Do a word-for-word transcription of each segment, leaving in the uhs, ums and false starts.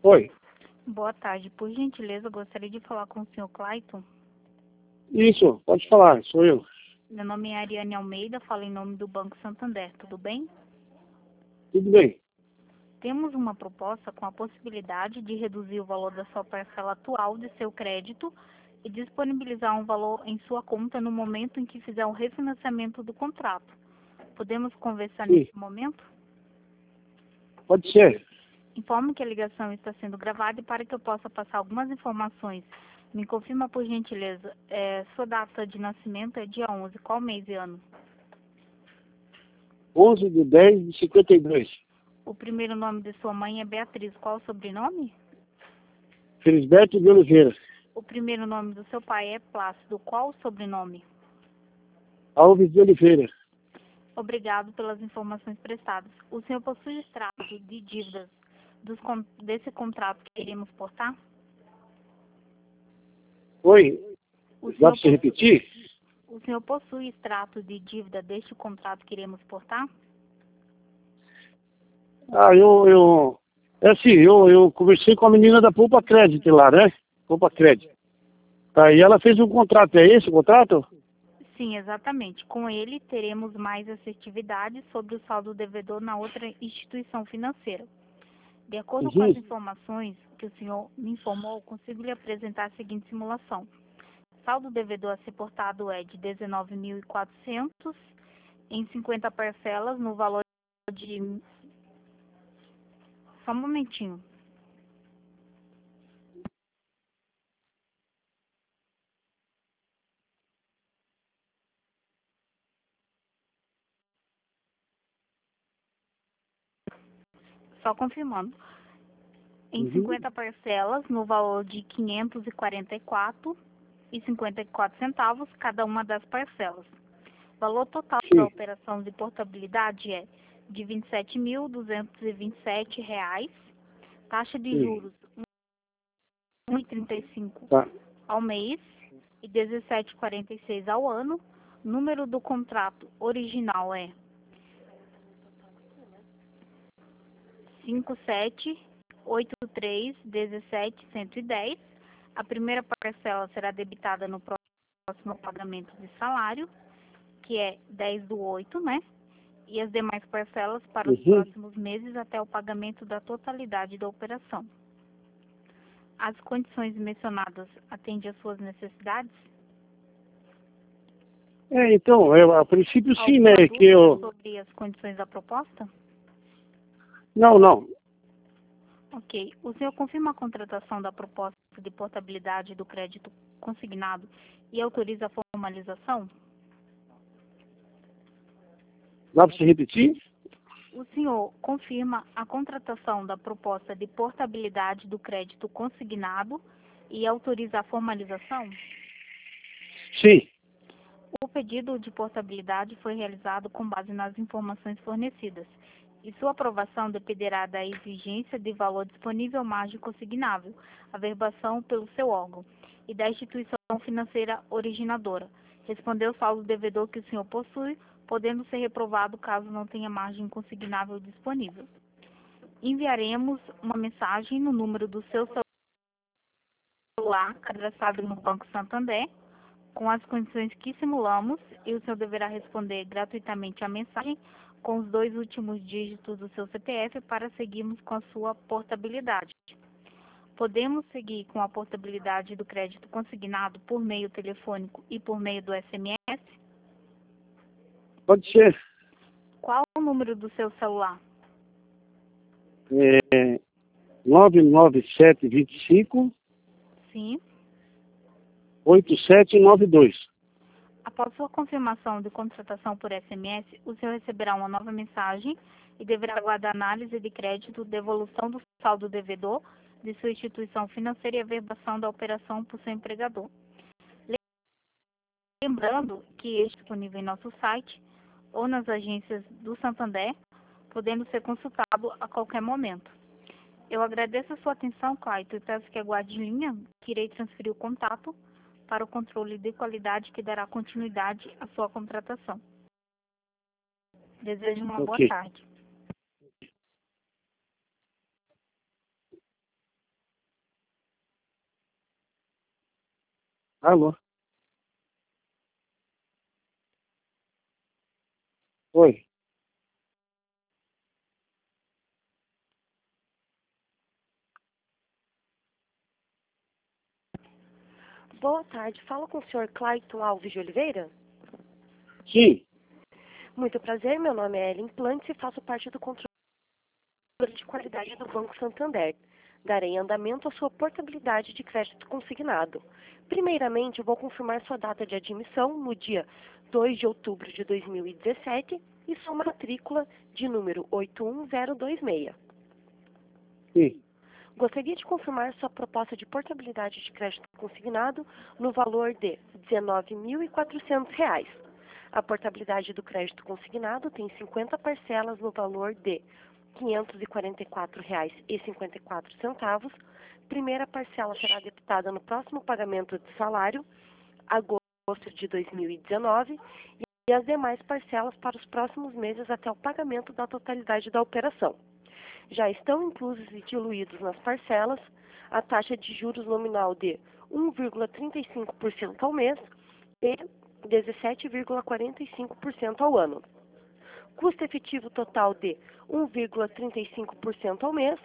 Oi. Boa tarde. Por gentileza, eu gostaria de falar com o senhor Clayton. Isso, pode falar, sou eu. Meu nome é Ariane Almeida, falo em nome do Banco Santander, tudo bem? Tudo bem. Temos uma proposta com a possibilidade de reduzir o valor da sua parcela atual de seu crédito e disponibilizar um valor em sua conta no momento em que fizer o refinanciamento do contrato. Podemos conversar Sim, nesse momento? pode ser. Informo que a ligação está sendo gravada e para que eu possa passar algumas informações, me confirma por gentileza, é, sua data de nascimento é dia onze, qual mês e ano? onze de dez de cinquenta e dois. O primeiro nome de sua mãe é Beatriz, qual o sobrenome? Felisberto de Oliveira. O primeiro nome do seu pai é Plácido, qual o sobrenome? Alves de Oliveira. Obrigado pelas informações prestadas. O senhor possui extrato de dívidas dos, con- desse contrato que iremos portar? Oi, O dá senhor, para você possu- repetir? o senhor possui extrato de dívida deste contrato que iremos portar? Ah, eu, eu... É assim, eu, eu conversei com a menina da Poupa Crédito lá, né? Poupa Crédito. Tá, e ela fez um contrato, é esse o contrato? Sim, exatamente. Com ele, teremos mais assertividade sobre o saldo devedor na outra instituição financeira. De acordo com as Uhum. informações que o senhor me informou, consigo lhe apresentar a seguinte simulação. Saldo devedor a ser portado é de dezenove mil e quatrocentos em cinquenta parcelas no valor de... Só um momentinho. Só confirmando. Em Uhum. cinquenta parcelas no valor de quinhentos e quarenta e quatro reais e cinquenta e quatro centavos cada uma das parcelas. O valor total da Sim. operação de portabilidade é de vinte e sete mil duzentos e vinte e sete reais, taxa de Sim. juros um vírgula trinta e cinco Tá. ao mês e dezessete vírgula quarenta e seis ao ano. Número do contrato original é cinco sete oito três um sete um um zero. A primeira parcela será debitada no próximo pagamento de salário, que é dez do oito, né? E as demais parcelas para os Uhum. próximos meses até o pagamento da totalidade da operação. As condições mencionadas atendem às suas necessidades? É, então, eu, a princípio sim, né? Alguma Que dúvida eu... sobre as condições da proposta? Não, não. Ok. O senhor confirma a contratação da proposta de portabilidade do crédito consignado e autoriza a formalização? Dá para você repetir? O senhor confirma a contratação da proposta de portabilidade do crédito consignado e autoriza a formalização? Sim. O pedido de portabilidade foi realizado com base nas informações fornecidas, e sua aprovação dependerá da exigência de valor disponível margem consignável, averbação pelo seu órgão, e da instituição financeira originadora. Respondeu o saldo devedor que o senhor possui, podendo ser reprovado caso não tenha margem consignável disponível. Enviaremos uma mensagem no número do seu celular, cadastrado no Banco Santander, com as condições que simulamos, e o senhor deverá responder gratuitamente a mensagem com os dois últimos dígitos do seu C P F para seguirmos com a sua portabilidade. Podemos seguir com a portabilidade do crédito consignado por meio telefônico e por meio do S M S? Pode ser. Qual o número do seu celular? É, nove nove sete dois cinco Sim. oito sete nove dois. Após sua confirmação de contratação por S M S, o senhor receberá uma nova mensagem e deverá aguardar análise de crédito, devolução do saldo devedor de sua instituição financeira e averbação da operação por seu empregador. Lembrando que este é disponível em nosso site ou nas agências do Santander, podendo ser consultado a qualquer momento. Eu agradeço a sua atenção, Clayton, e peço que aguarde em linha, que irei transferir o contato para o controle de qualidade que dará continuidade à sua contratação. Desejo uma boa Ok. tarde. Alô? Oi. Boa tarde, fala com o senhor Clayton Alves de Oliveira? Sim. Muito prazer, meu nome é Ellen Plantes e faço parte do controle de qualidade do Banco Santander. Darei andamento à sua portabilidade de crédito consignado. Primeiramente, eu vou confirmar sua data de admissão no dia dois de outubro de dois mil e dezessete e sua matrícula de número oito um zero dois seis. Sim. Gostaria de confirmar sua proposta de portabilidade de crédito consignado no valor de dezenove mil e quatrocentos reais. A portabilidade do crédito consignado tem cinquenta parcelas no valor de quinhentos e quarenta e quatro reais e cinquenta e quatro centavos. Primeira parcela será debitada no próximo pagamento de salário, agosto de dois mil e dezenove, e as demais parcelas para os próximos meses até o pagamento da totalidade da operação. Já estão inclusos e diluídos nas parcelas a taxa de juros nominal de um vírgula trinta e cinco por cento ao mês e dezessete vírgula quarenta e cinco por cento ao ano. Custo efetivo total de um vírgula trinta e cinco por cento ao mês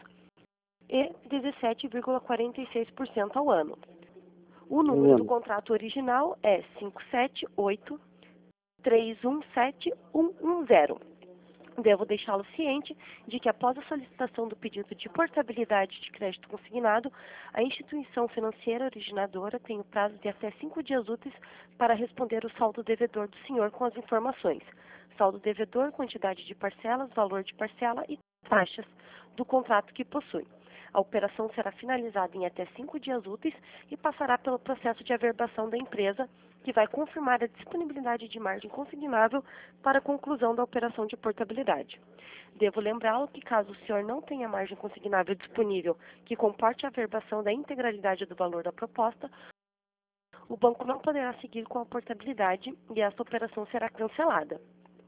e dezessete vírgula quarenta e seis por cento ao ano. O número do contrato original é cinco sete oito, três um sete, um um zero. Devo deixá-lo ciente de que, após a solicitação do pedido de portabilidade de crédito consignado, a instituição financeira originadora tem o prazo de até cinco dias úteis para responder o saldo devedor do senhor com as informações: saldo devedor, quantidade de parcelas, valor de parcela e taxas do contrato que possui. A operação será finalizada em até cinco dias úteis e passará pelo processo de averbação da empresa, que vai confirmar a disponibilidade de margem consignável para a conclusão da operação de portabilidade. Devo lembrá-lo que, caso o senhor não tenha margem consignável disponível que comporte a averbação da integralidade do valor da proposta, o banco não poderá seguir com a portabilidade e esta operação será cancelada.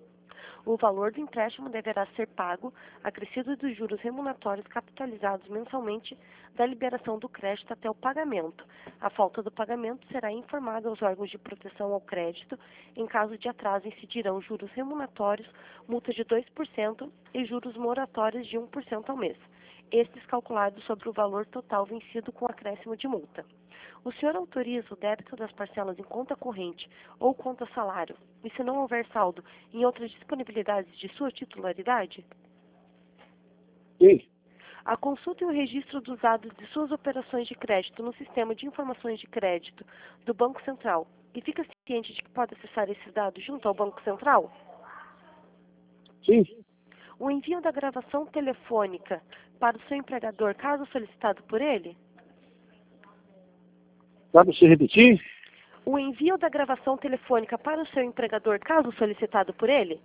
O valor do empréstimo deverá ser pago, acrescido dos juros remuneratórios capitalizados mensalmente da liberação do crédito até o pagamento. A falta do pagamento será informada aos órgãos de proteção ao crédito. Em caso de atraso, incidirão juros remuneratórios, multa de dois por cento e juros moratórios de um por cento ao mês, estes calculados sobre o valor total vencido com acréscimo de multa. O senhor autoriza o débito das parcelas em conta corrente ou conta salário, e se não houver saldo, em outras disponibilidades de sua titularidade? Sim. A consulta e o registro dos dados de suas operações de crédito no sistema de informações de crédito do Banco Central, e fica ciente de que pode acessar esses dados junto ao Banco Central? Sim. O envio da gravação telefônica para o seu empregador, caso solicitado por ele? Dá para você repetir? O envio da gravação telefônica para o seu empregador, caso solicitado por ele?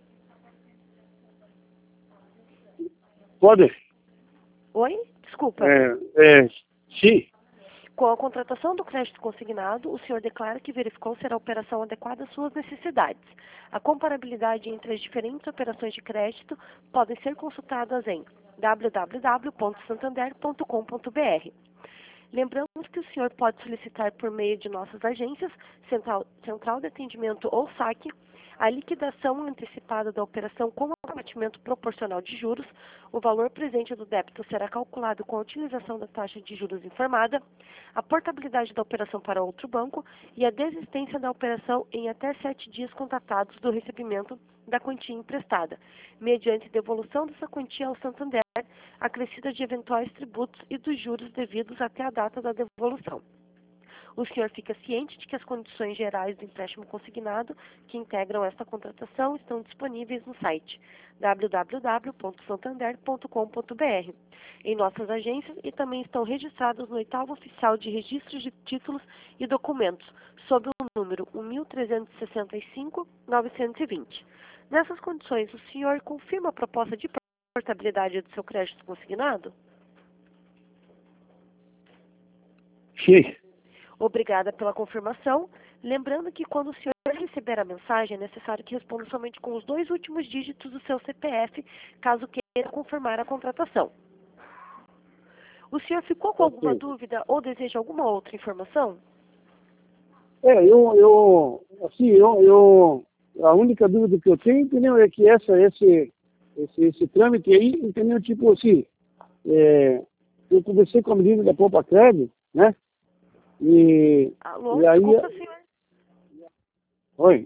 Pode? Oi? Desculpa. É, é, sim. Com a contratação do crédito consignado, o senhor declara que verificou ser a operação adequada às suas necessidades. A comparabilidade entre as diferentes operações de crédito podem ser consultadas em w w w ponto santander ponto com ponto b r. Lembramos que o senhor pode solicitar por meio de nossas agências, Central, Central de Atendimento ou saque, a liquidação antecipada da operação com abatimento proporcional de juros. O valor presente do débito será calculado com a utilização da taxa de juros informada, a portabilidade da operação para outro banco e a desistência da operação em até sete dias contatados do recebimento da quantia emprestada, mediante devolução dessa quantia ao Santander, acrescida de eventuais tributos e dos juros devidos até a data da devolução. O senhor fica ciente de que as condições gerais do empréstimo consignado que integram esta contratação estão disponíveis no site w w w ponto santander ponto com ponto b r, em nossas agências, e também estão registrados no oitavo oficial de registros de títulos e documentos, sob o número um mil trezentos e sessenta e cinco, novecentos e vinte. Nessas condições, o senhor confirma a proposta de portabilidade do seu crédito consignado? Sim. Obrigada pela confirmação. Lembrando que quando o senhor receber a mensagem, é necessário que responda somente com os dois últimos dígitos do seu C P F, caso queira confirmar a contratação. O senhor ficou com alguma Ok. dúvida ou deseja alguma outra informação? É, eu, eu, assim, eu, eu, a única dúvida que eu tenho, entendeu, é que essa, esse, esse, esse trâmite aí, entendeu, tipo assim, é, eu conversei com a menina da Poupa Crédito, né, e, Alô, e aí... desculpa, senhor. Oi?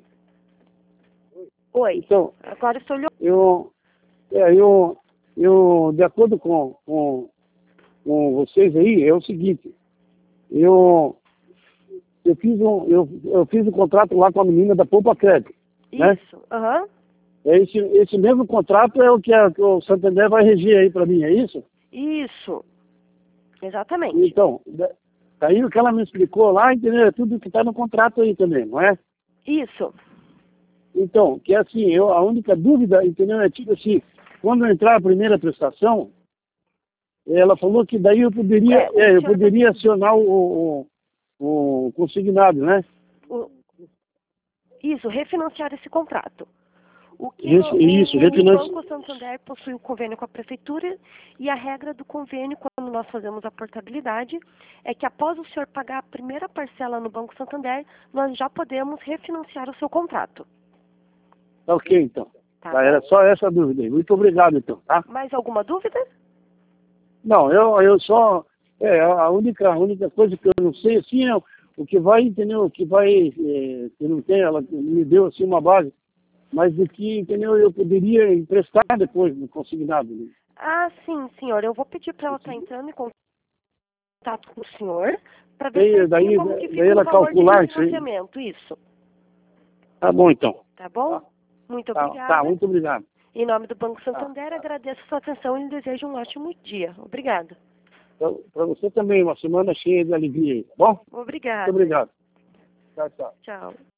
Oi, Então, agora estou lhe... eu, é, eu, eu, de acordo com, com, com vocês aí, é o seguinte, eu, eu fiz um, eu, eu fiz um contrato lá com a menina da Poupa Crédito, né? Isso, aham. Esse, esse mesmo contrato é o que, a, que o Santander vai reger aí para mim, é isso? Isso, exatamente. Então, da- daí o que ela me explicou lá, entendeu? É tudo que está no contrato aí também, não é? Isso, Então, que é assim, eu, a única dúvida, entendeu? É tipo assim, quando entrar a primeira prestação, ela falou que daí eu poderia, É, o é, eu senhor poderia acionar o, o, o consignado, né? o- isso, refinanciar esse contrato. O que Isso, o, isso, o refinanci... Banco Santander possui o convênio com a Prefeitura e a regra do convênio, quando nós fazemos a portabilidade, é que após o senhor pagar a primeira parcela no Banco Santander, nós já podemos refinanciar o seu contrato. Tá ok, então. Tá Tá, era bom? só essa dúvida aí. Muito obrigado, então, tá? Mais alguma dúvida? Não, eu, eu só... É, a única, a única coisa que eu não sei, assim, é o que vai, entendeu? O que vai... É, que não tem, ela me deu, assim, uma base, mas do que, entendeu? Eu poderia emprestar depois no consignado. Né? Ah, sim, senhor. Eu vou pedir para ela estar entrando em contato com o senhor para ver Daí, certinho daí, como que daí fica o ela valor de calcular isso aí. refinanciamento. Isso. Tá bom, então. Tá bom? Tá, Muito tá, obrigada. tá, muito obrigado. Em nome do Banco Tá, Santander, tá. agradeço a sua atenção e lhe desejo um ótimo dia. Obrigada. Para você também, uma semana cheia de alegria aí, tá bom? Muito Obrigada. obrigado. Tchau, tchau. Tchau.